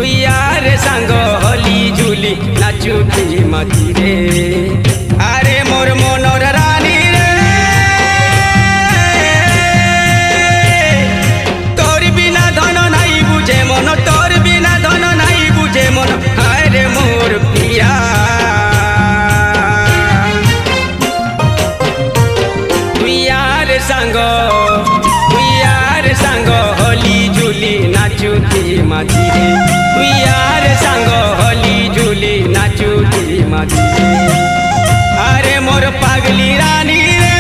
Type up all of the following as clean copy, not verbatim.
यार सांग हली झुली नाचुती मझिरे आरे मोर मनर रानी रे तोर बिना धन नाई बुझे मन तोर बिना धन नाई बुझे मन आरे मोर पिया यार सांग हली झुली नाचुती मझिरे यार सांग हली झुली नाचुती मझिरे अरे मोर पागली रानी रे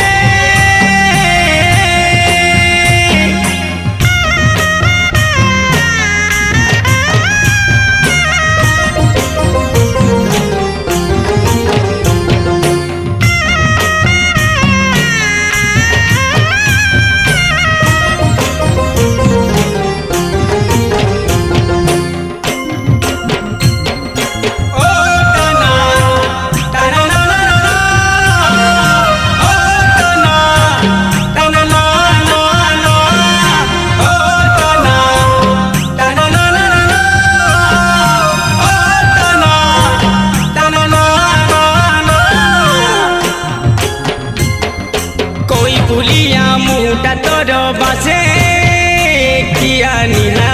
पुलिया मुटा तोर बासे किया नीला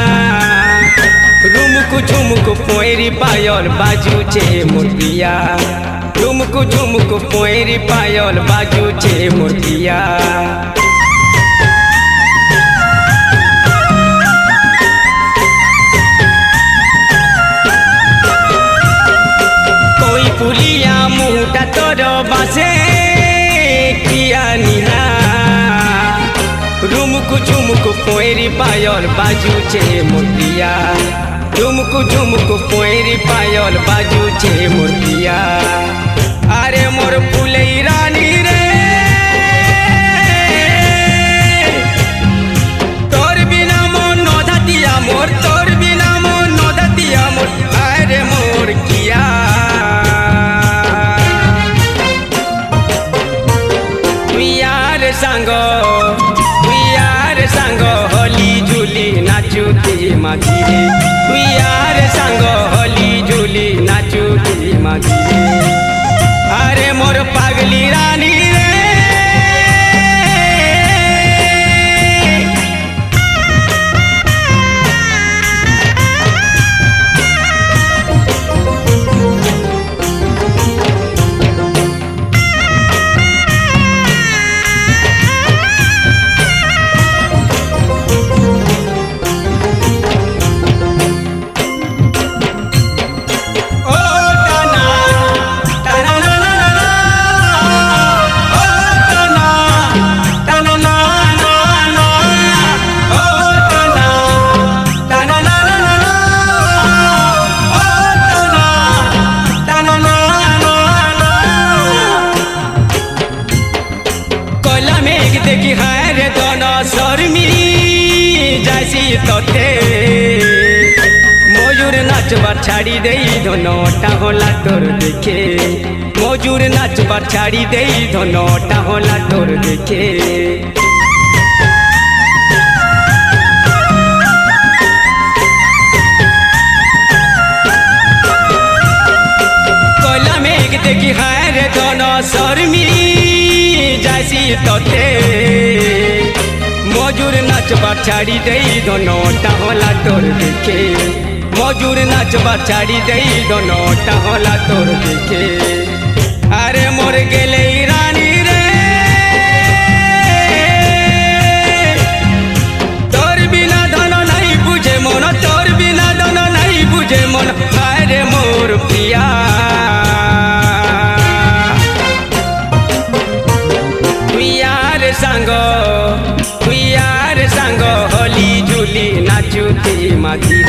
रुमकु झुमकु पोएरी पायल बाजू छे मुर्तिया रुमकु झुमकु पोएरी पायल बाजू छे मुर्तिया कोई पुलिया मुटा तोर बासे किया नीला रुमकु झुमकु पोएरी पायल बाजू छे मुर्तिया रुमकु झुमकु पोएरी पायल बाजू छे मुर्तिया अरे मोर फुलई रानी रे तोर बिना मन न धातिया मोर तोर बिना मन न धातिया मोर अरे मोर किया यार सांग हली झुली नाचुती मझिरे यार सांग हली झुली नाचुती मझिरे अरे मोर पागली रानी रे देखी हार दोनों शर्मी जैसी तोते मयूर नाचबार छाड़ी दे दोनों टाहोला तोर देखे मयूर नाचबार छाड़ी दे दोनों टाहोला तोर देखे कोला मेघ देखी हार दोनों शर्मी जैसी तोते मजूर नाचबार छाड़ी दे दोनों टाहोला तोर देखे मजूर नाचबार छाड़ी दे दोनों टाहोला तोर देखे अरे मोर गेले रानी रे तोर बिना धन नहीं बुझे मन तोर बिना धन नहीं बुझे मन अरे मोर पिया यार सांग हली झुली नाचुती मझिरे